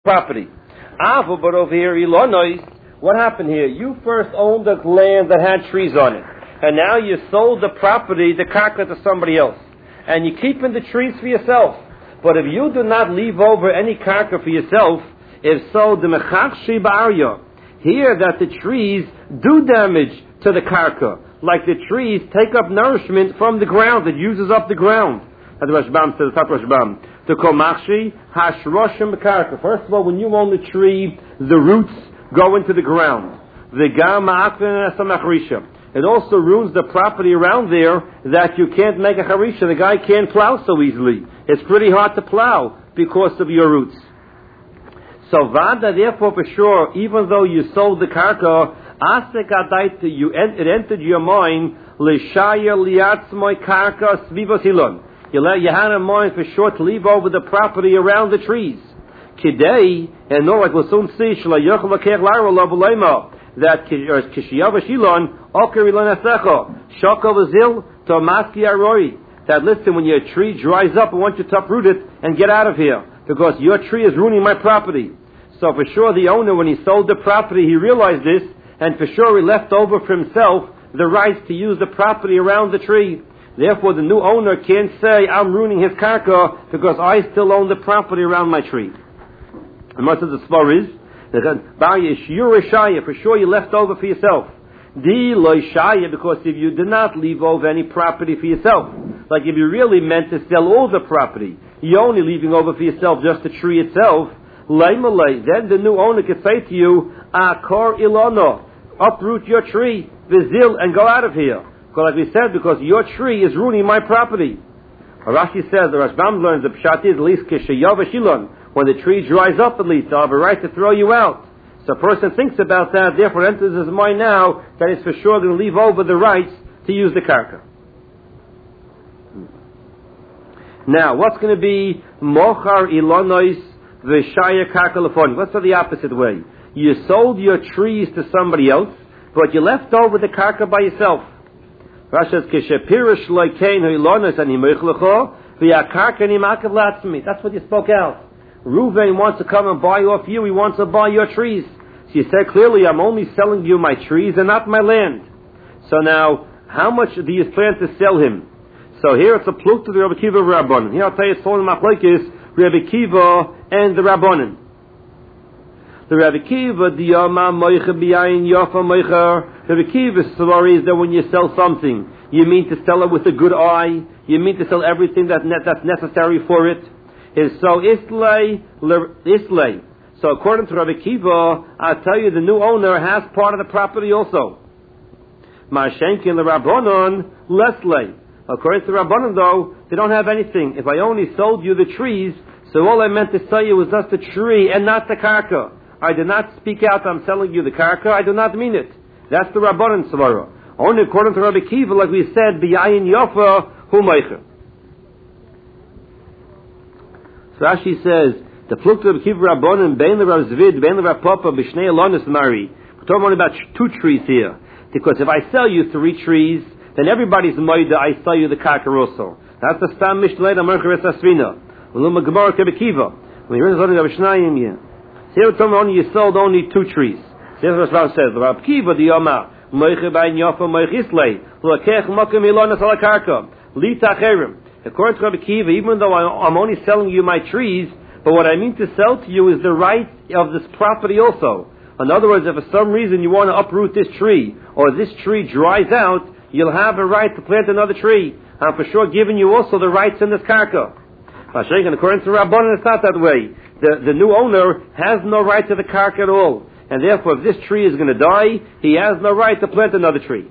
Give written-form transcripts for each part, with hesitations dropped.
property. But over here, Illinois, what happened here? You first owned the land that had trees on it, and now you sold the property, the karka, to somebody else, and you're keeping the trees for yourself. But if you do not leave over any karka for yourself, if so, the mechakshi ba'arya, here that the trees do damage to the karka, like the trees take up nourishment from the ground, it uses up the ground. As the Rashbam says, the top Rashbam, the komachshi hashroshim karka. First of all, when you own the tree, the roots go into the ground. It also ruins the property around there that you can't make a harisha. The guy can't plow so easily. It's pretty hard to plow because of your roots. So vada, therefore, for sure, even though you sold the karka, it entered your mind l'shaya liatzmoi karka svivos hilon. You had in mind for sure to leave over the property around the trees. Today, and no, like we'll soon see, that Kishiyava Shilon, Okerilon Asecho, Shokavazil, Tomaski Aroi. That listen, when your tree dries up, I want you to uproot it and get out of here, because your tree is ruining my property. So for sure, the owner, when he sold the property, he realized this, and for sure he left over for himself the rights to use the property around the tree. Therefore, the new owner can't say, I'm ruining his karka because I still own the property around my tree. And much of the svar is, for sure you left over for yourself. Because if you did not leave over any property for yourself, like if you really meant to sell all the property, you're only leaving over for yourself just the tree itself, then the new owner could say to you, Akor ilono, uproot your tree, vizil, and go out of here. Because like we said, because your tree is ruining my property. Rashi says, the Rashbam learns, the pshat is, at least kishayava shilon, when the tree dries up at least, I'll have a right to throw you out. So a person thinks about that, therefore it enters his mind now that he's for sure going to leave over the rights to use the karka. Now, what's going to be mochar ilonois v'shaya karka lefoni? What's the opposite way? You sold your trees to somebody else, but you left over the karka by yourself. Rashi says, "Kishapirish loikein ilonois ani meichlecho v'yakarka ni makav latzmi." That's what you spoke out. Reuven wants to come and buy off you. He wants to buy your trees. So you said clearly, I'm only selling you my trees and not my land. So now, how much do you plan to sell him? So here it's a pluk to the Rabbi Kiva Rabbanan. Here I'll tell you it's falling machlokes Rabbi Kiva and the Rabbanan. The Rabbi Kiva, diyama moicha biyayin yafa moicha. Rabbi Kiva's story is that when you sell something, you mean to sell it with a good eye. You mean to sell everything that's necessary for it. So islay. So according to Rabbi Kiva, I'll tell you the new owner has part of the property also. Ma'ashenkin the Rabbanon leslay. According to Rabbanon though, they don't have anything. If I only sold you the trees, so all I meant to sell you was just the tree and not the karka. I did not speak out, I'm selling you the karka, I do not mean it. That's the Rabbanon svara. Only according to Rabbi Kiva, like we said, biyayin yafa hu meicha. Rashi says, the pluk of Kiv Rabbanon, Bein the Rav Zvid, Bein the Rav Papa, B'shnei Elonis Mari. We're talking only about 2 trees here. Because if I sell you 3 trees, then everybody's moida, I sell you the karka also. That's the Stam Mishlei, the Merker Esasvina. Uluma Gemara Kebe Kiva. When you're in the Zonin of Shnayim, yeah. So here we're talking only, you sold only 2 trees. So here's what Rav says, the Rav Kiva, the Yoma, Moiche Bain Yofa, Moich Islay, L'akech Mokem Elonis Ala Karka, Lita Cherim. According to Rabbi Kiva, even though I'm only selling you my trees, but what I mean to sell to you is the right of this property also. In other words, if for some reason you want to uproot this tree, or this tree dries out, you'll have a right to plant another tree. I'm for sure giving you also the rights in this karka. And according to Rabbanan, it's not that way. The new owner has no right to the karka at all. And therefore, if this tree is going to die, he has no right to plant another tree.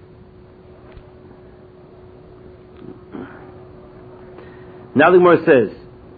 Now the Gemara says,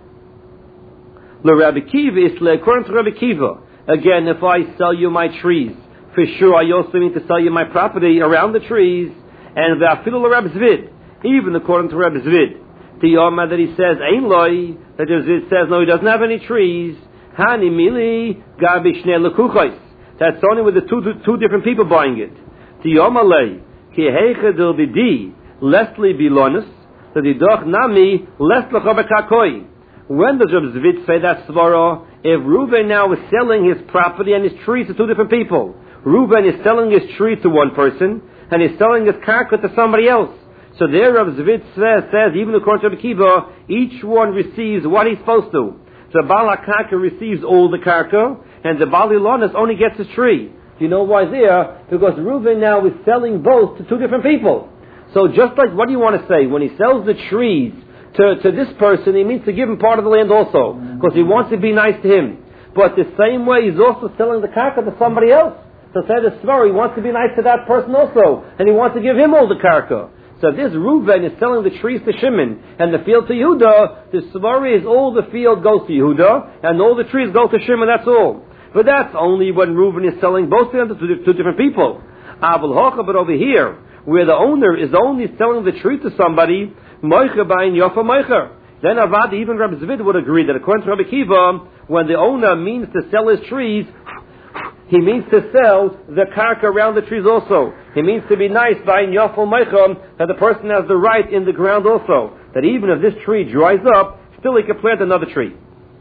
Rabbi Kiva, according to Rabbi Kiva, again, if I sell you my trees, for sure I also mean to sell you my property around the trees, and the Afilu Rabbi Zvid, even according to Rabbi Zvid, the Yoma that he says, Ein Loi, that Zvid says, no, he doesn't have any trees, Hani Mili, Gabi Shnei Lekuchos, that's only with the two different people buying it. The Yoma Lei, Ki Heicha Dil Bidi, Leslie Bilonis, the Didoch Nami, Les Lechobekakoi. When does Reb Zvid say that svara? If Reuven now is selling his property and his tree to two different people. Reuven is selling his tree to one person, and he's selling his karka to somebody else. So there Reb Zvid says, even according to Reb Kiva, each one receives what he's supposed to. So Baal HaKarka receives all the karka, and the Baal Ilonis only gets his tree. Do you know why there? Because Reuven now is selling both to two different people. So just like, what do you want to say? When he sells the trees to this person, he means to give him part of the land also, because he wants to be nice to him. But the same way, he's also selling the karka to somebody else. So say the Svar, he wants to be nice to that person also, and he wants to give him all the karka. So this Reuven is selling the trees to Shimon and the field to Yehuda. The Svar is all the field goes to Yehuda, and all the trees go to Shimon, that's all. But that's only when Reuven is selling both of them to two different people. But over here, where the owner is only selling the tree to somebody, Moicher bayin Yofa Moicher. Then Avad, even Rabbi Zvid would agree that according to Rabbi Kiva, when the owner means to sell his trees, he means to sell the karka around the trees also. He means to be nice bayin Yofa Moicher, that the person has the right in the ground also. That even if this tree dries up, still he can plant another tree.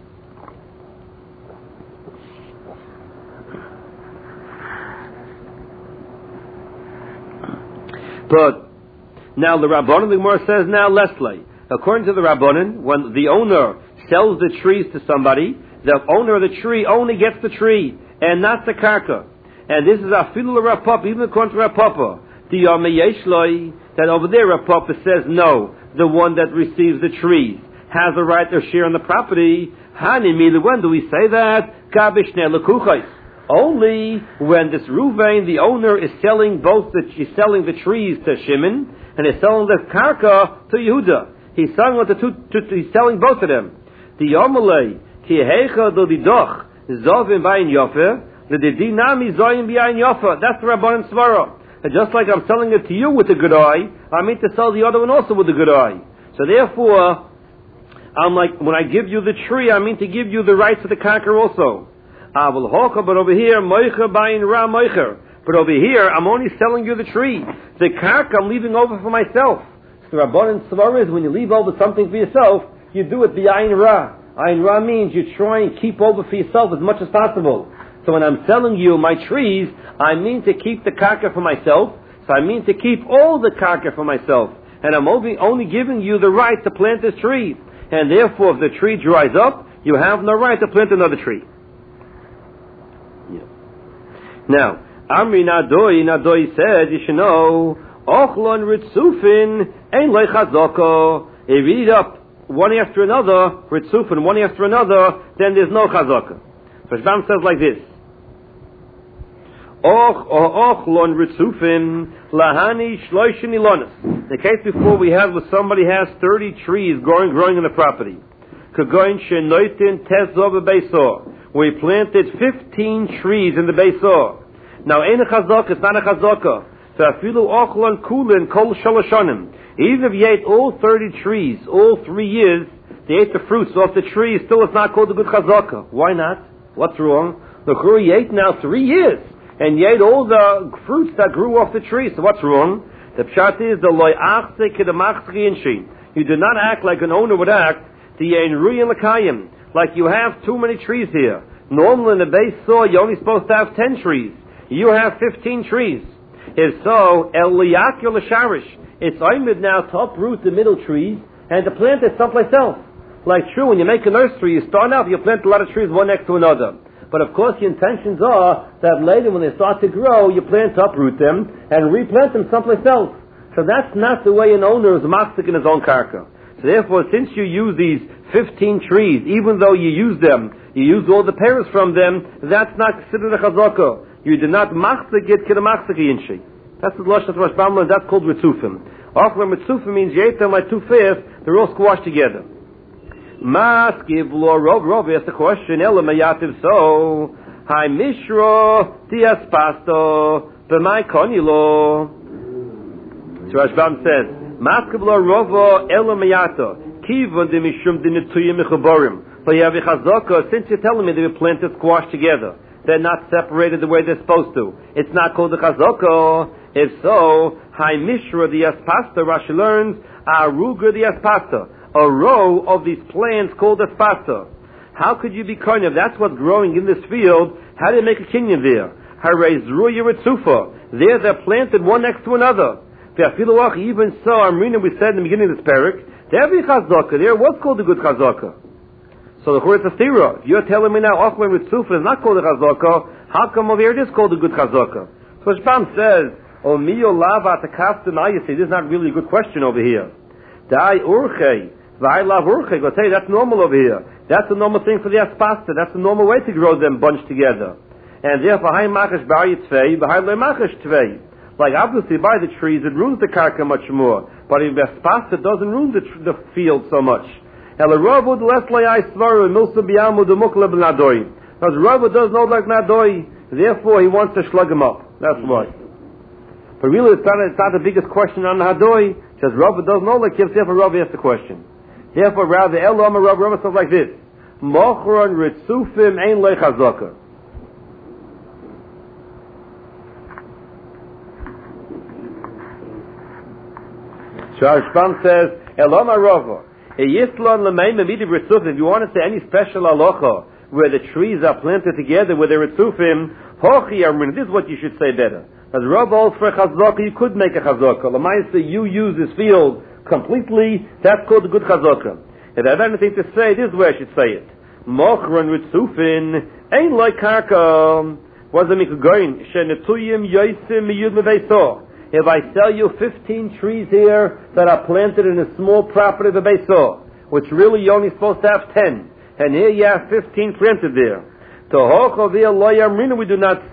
But now the Rabbanan, the Gemara says now Leslie. According to the Rabbanan, when the owner sells the trees to somebody, the owner of the tree only gets the tree and not the karka. And this is afilu Rav Papa, even according to Rav Papa. The Yeshloi, that over there Rav Papa says no, the one that receives the trees has a right to share on the property. Hani, when do we say that? Kabishne lekuchais. Only when this Reuven, the owner, is selling he's selling the trees to Shimon, and is selling the karka to Yehuda. He's selling both of them. The Yomalei, ki heicha do didoch, zovim bayin yofer, the dinami zoyim bayin yofer. That's the Rabbanan Svara. And just like I'm selling it to you with a good eye, I mean to sell the other one also with a good eye. So therefore, I'm like, when I give you the tree, I mean to give you the rights to the karka also. But over here, but over here, I'm only selling you the tree. The karka I'm leaving over for myself. So Rabbanan Svar is, when you leave over something for yourself, you do it b'ayin ra. Ayin ra means you try and keep over for yourself as much as possible. So when I'm selling you my trees, I mean to keep the karka for myself. So I mean to keep all the karka for myself. And I'm only giving you the right to plant this tree. And therefore, if the tree dries up, you have no right to plant another tree. Now, Amri Nadoi said, you should know, Ochlon Ritzufin Ein Lei Chazaka. If you read it up one after another, Ritzufin one after another, then there's no Chazaka. So Shbam says like this: Ochlon Ritzufin Lahani Shloishin Ilonis. The case before we had was somebody has 30 trees growing in the property. Kagoin Shenoitin Tezov Beisor. We planted 15 trees in the Beisor. Now, ain't a chazaka, it's not a chazaka. So, afilu ochlon kulin kol shaloshanim. Even if you ate all 30 trees, all 3 years, they ate the fruits off the trees, still it's not called a good chazaka. Why not? What's wrong? The you ate now 3 years, and you ate all the fruits that grew off the tree, so what's wrong? The pshat is, the loy achse kedamachzri inshin. You do not act like an owner would act, the yin ruyin lakayim. Like you have too many trees here. Normally in the base soil, you're only supposed to have 10 trees. You have 15 trees. If so, el liyakir l'sharish. It's oimid now to uproot the middle trees and to plant it someplace else. Like true, when you make a nursery, you start out, you plant a lot of trees one next to another. But of course, the intentions are that later when they start to grow, you plan to uproot them and replant them someplace else. So that's not the way an owner is mastic in his own karka. So therefore, since you use these 15 trees, even though you use them, you use all the pears from them, that's not considered a chazaka. You do not machzik it k'damachzik yinshi. That's the Lashon of Rosh Bamla, that's called ritzufim. Often ritzufim means you ate them like 2/5, they're all squashed together. Maskiv lo rov, asked the question, ela mayativ so, hai mishra dias pasto, b'mai konilo. So Rosh Bam says, Maskiv lo rovo ela mayato, kivon de mishum de netuyim mechaborim. But you have a chazaka, since you're telling me they were planted squashed together, they're not separated the way they're supposed to. It's not called a chazaka. If so, Hai Mishra the Aspasta, Rashi learns, Aruga the Aspasta. a row of these plants called a spasa. How could you be kind of, that's what's growing in this field, how do you make a kinyan there? There they're planted one next to another. Even so, Amrina, we said in the beginning of this parak, there be chazaka there, what's called a good chazaka? So the Chorus of Thira, if you're telling me now Ochlan with Sufa is not called a chazaka, how come over here it is called a good chazaka? So Shpam says, O miyo lava atakafta nayasi, this is not really a good question over here. Dai urche, vai lav urche, go say that's normal over here. That's the normal thing for the aspasta, that's the normal way to grow them bunched together. And therefore, hai machash bar yitzvei, v'hai le machash tvei. Like obviously by the trees it ruins the karka much more, but in aspasta it doesn't ruin the field so much. Because Rava does not like Nadoi, therefore he wants to slug him up. That's why. But really it's not the biggest question on Hadoi, because Rava does not like him, therefore Rava asks the question. Therefore rather, Rava says like this, Mochron ritzufim ein lei chazaka. Shpam says, Eloma Rava, if you want to say any special halacha where the trees are planted together, where they're ritzufim, this is what you should say better. As Rava holds for a chazaka, you could make a chazaka. Lamaisa, you use this field completely, that's called a good chazaka. If I have anything to say, this is where I should say it. Mochron ritzufin, ain't like karka. What's the mikugoyin? Shenetuyim yoisim miyud meveisoh. If I sell you 15 trees here that are planted in a small property of a Beisor, which really you're only supposed to have 10, and here you have 15 planted there. We do not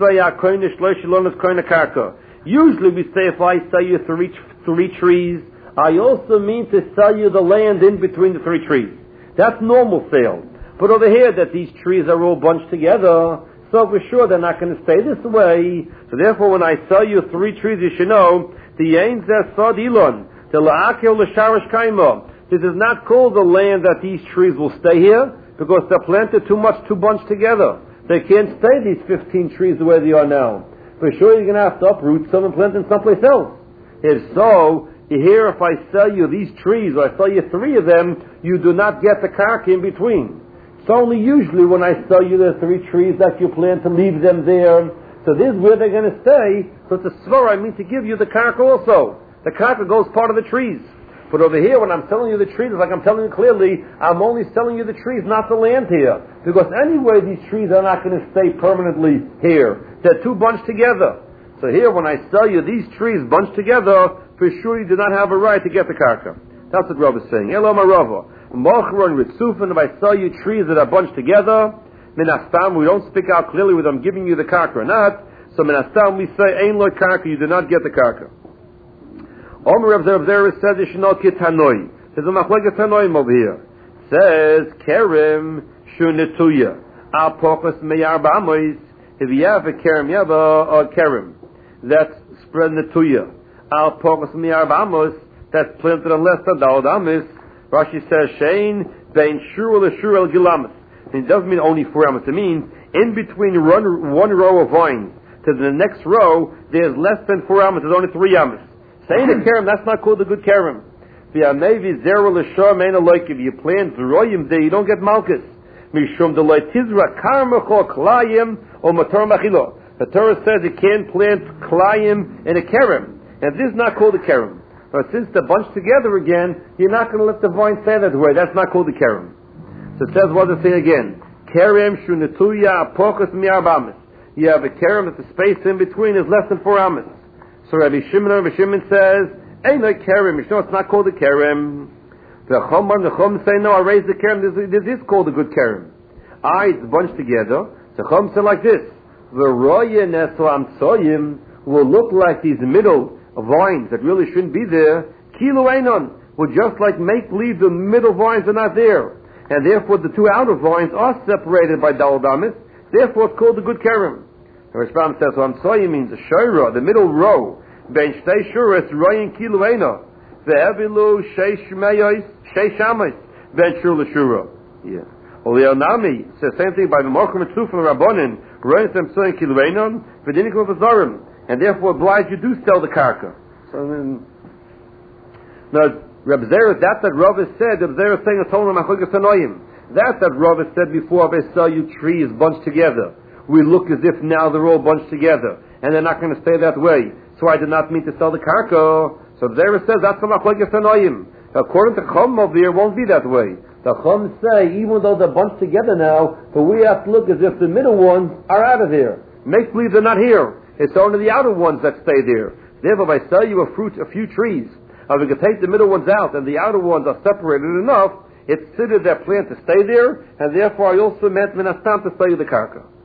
say usually we say if I sell you three trees, I also mean to sell you the land in between the 3 trees. That's normal sale. But over here that these trees are all bunched together, so we're sure they're not going to stay this way. So therefore, when I sell you 3 trees, you should know the Ein Zeh Sod Ilon, the La'akel L'Sharash Kaimo. This is not called the land that these trees will stay here because they're planted too bunched together. They can't stay these 15 trees the way they are now. For sure, you're going to have to uproot some and plant them someplace else. If so, here if I sell you these trees, or I sell you 3 of them, you do not get the karka in between. It's only usually when I sell you the 3 trees that you plan to leave them there. So this is where they're going to stay. So it's a svara, I mean to give you the karka also. The karka goes part of the trees. But over here, when I'm telling you the trees, like I'm telling you clearly, I'm only selling you the trees, not the land here. Because anyway, these trees are not going to stay permanently here. They're too bunched together. So here, when I sell you these trees bunched together, for sure you do not have a right to get the karka. That's what Rav is saying. Elo Marava. Mochron with Sufan, if I sell you trees that are bunched together, Minastam, we don't speak out clearly whether I'm giving you the karka or not. So Minastam, we say, Ein lo karka, you do not get the karka. Omer Rav Zerah says, Yishnol Kit Hanoi. There's a machleket Hanoim over here. Says, Kerem Shunetuya. Al Pochas Meyar Ba'amois. If you have a Kerem, you have a Kerem. That's spread Netuya. Al Pochas Meyar Ba'amois. That's planted on less than Dal Amis. Rashi says, Shein Bein Shur L'Shur El Gilamis. It doesn't mean only 4 amas. It means in between one row of vines to the next row, there's less than 4 amas. There's only 3 amas. Saying a kerem, that's not called a good kerem. If you plant zeroyim there, you don't get malchus. Mishum delay tizra karmacho klayim or matar machilo. The Torah says you can't plant klayim in a kerem, and this is not called a kerem. But since they're bunched together again, you're not going to let the vine stay that way. That's not called a kerem. So it says what does it say again? Kerem shunetuya apochas miarbamis. You have a kerem that the space in between is less than 4 amas. So Rabbi Shimon says, ain't no kerem. You know it's not called a kerem. The Chum say, no, I raised the kerem. This is called a good kerem. It's bunched together. The Chum say like this: the roya neso amsoyim will look like these middle vines that really shouldn't be there. Kilo einon will just like make believe the middle vines are not there, and therefore the 2 outer vines are separated by daladamis. Therefore, it's called a good kerem. The Rashbam says, so amsoyim means the shira, the middle row. Ben shtei shuras royin kilo einon. Ve'evilu sheish meyos sheish amis ben shur l'shura. Yeah. Oleonami says same thing by the Mokum and Tzufa Rabbonin. Royin sem soyin kilo einon v'dinikum v'zarim. And therefore obliged you do sell the karka. So now Reb Zera, that Rav has said, Reb Zera is saying a Torah Machlokes Tanoim. That Rav has said before, they sell you trees bunched together. We look as if now they're all bunched together, and they're not going to stay that way. So I did not mean to sell the karka. So Zera says that's a Machlokes Tanoim. According to Chum over here, it won't be that way. The Chum say, even though they're bunched together now, but we have to look as if the middle ones are out of here. Make believe they're not here. It's only the outer ones that stay there. Therefore, if I sell you a few trees, if we can take the middle ones out and the outer ones are separated enough, it's considered their plant to stay there, and therefore I also meant minastam to sell you the karka.